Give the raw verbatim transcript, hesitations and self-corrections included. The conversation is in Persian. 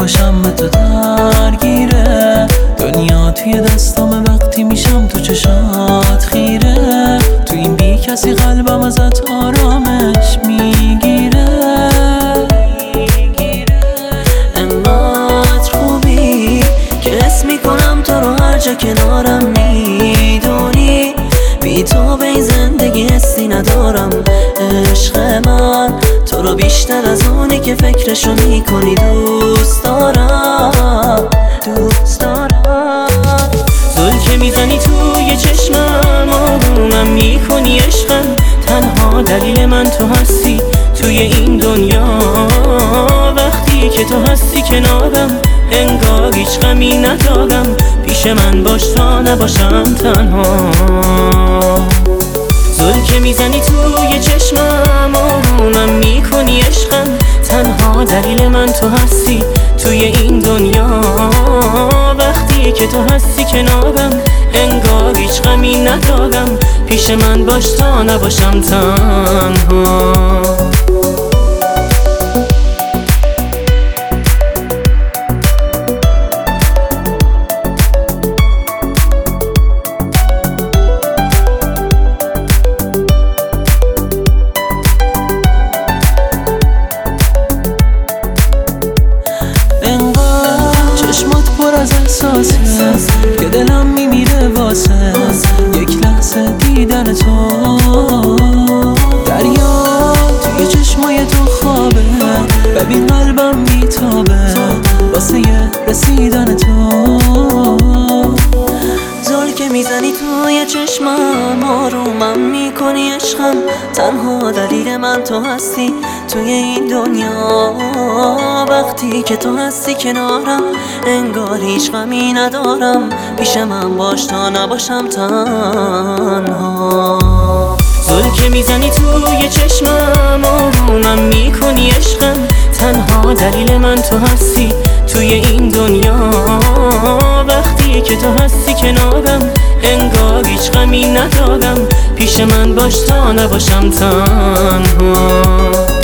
باشم به تو درگیره. دنیا توی دستام وقتی میشم تو چشات خیره. تو این بی کسی قلبم ازت آرامش میگیره. انقدر خوبی که اسم میکنم تو رو هر جا کنارم. میدونی بی تو به این زندگی حسی ندارم. عشق من تو رو بیشتر از اونی که فکرشو میکنی دوست دارم، دوست دارم. زل که میزنی توی چشمم آرومم میکنی عشقم. تنها دلیل من تو هستی توی این دنیا. وقتی که تو هستی کنارم انگار هیچ غمی ندارم. پیش من باش تا نباشم تنها. زل که میزنی توی چشمم آرومم میکنی عشقم. تنها دلیل من تو هستی توی این دنیا. وقتی که تو هستی کنارم انگار هیچ غمی ندارم. پیش من باش تا نباشم تنها. چشمات پر از احساسه که دلم میمیره واسه یک لحظه دیدن تو. دریا توی چشمای تو خوابه. ببین قلبم میتابه واسه رسیدن تو. زل که میزنی توی چشمم آرومم میکنی عشقم. تنها دلیل من تو هستی توی این دنیا. وقتی که تو هستی کنارم انگار هیچ غمی ندارم. پیش من باش تا نباشم تنها. زل که میزنی توی چشمم آرومم میکنی عشقم. تنها دلیل من تو هستی توی این دنیا. وقتی که تو هستی کنارم انگار هیچ غمی ندارم. پیش من باش تا نباشم تنها.